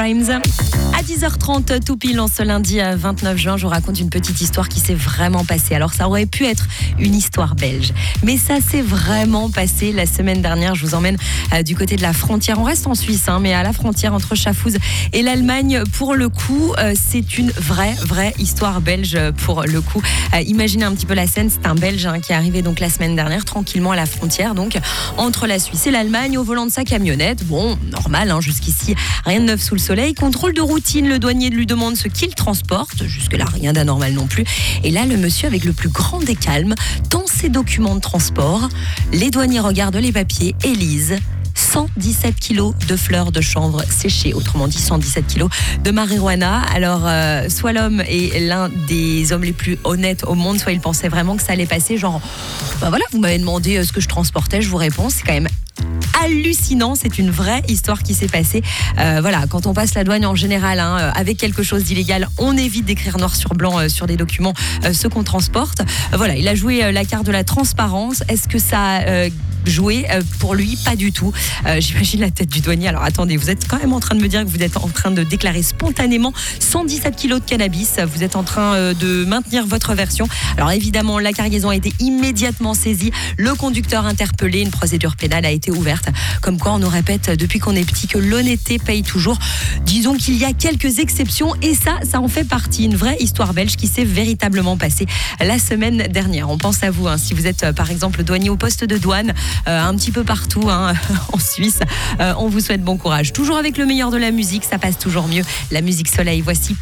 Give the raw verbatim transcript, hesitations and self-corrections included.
Times. À dix heures trente, tout pile, en ce lundi vingt-neuf juin, je vous raconte une petite histoire qui s'est vraiment passée. Alors, ça aurait pu être une histoire belge, mais ça s'est vraiment passé la semaine dernière. Je vous emmène euh, du côté de la frontière. On reste en Suisse, hein, mais à la frontière entre Schaffhouse et l'Allemagne. Pour le coup, euh, c'est une vraie, vraie histoire belge. Pour le coup, euh, imaginez un petit peu la scène. C'est un Belge hein, qui est arrivé donc la semaine dernière, tranquillement à la frontière, donc entre la Suisse et l'Allemagne, au volant de sa camionnette. Bon, normal, hein, jusqu'ici, rien de neuf sous le soleil. Contrôle de routine. Le douanier lui demande ce qu'il transporte. Jusque-là, rien d'anormal non plus. Et là, le monsieur, avec le plus grand des calmes, tend ses documents de transport. Les douaniers regardent les papiers et lisent cent dix-sept kilos de fleurs de chanvre séchées, autrement dit cent dix-sept kilos de marijuana. Alors, euh, soit l'homme est l'un des hommes les plus honnêtes au monde, soit il pensait vraiment que ça allait passer. Genre, bah voilà, vous m'avez demandé ce que je transportais, je vous réponds. C'est quand même hallucinant, c'est une vraie histoire qui s'est passée. Euh, voilà, quand on passe la douane en général hein, avec quelque chose d'illégal, on évite d'écrire noir sur blanc euh, sur des documents euh, ce qu'on transporte. Euh, voilà, il a joué euh, la carte de la transparence. Est-ce que ça a euh, joué euh, pour lui? Pas du tout. Euh, j'imagine la tête du douanier. Alors attendez, vous êtes quand même en train de me dire que vous êtes en train de déclarer spontanément cent dix-sept kilos de cannabis. Vous êtes en train euh, de maintenir votre version. Alors évidemment, la cargaison a été immédiatement saisie. Le conducteur interpellé. Une procédure pénale a été ouverte. Comme quoi, on nous répète depuis qu'on est petit que l'honnêteté paye toujours. Disons qu'il y a quelques exceptions et ça, ça en fait partie. Une vraie histoire belge qui s'est véritablement passée la semaine dernière. On pense à vous, hein, si vous êtes euh, par exemple douanier au poste de douane, euh, un petit peu partout hein, en Suisse. Euh, on vous souhaite bon courage. Toujours avec le meilleur de la musique, ça passe toujours mieux. La musique soleil, voici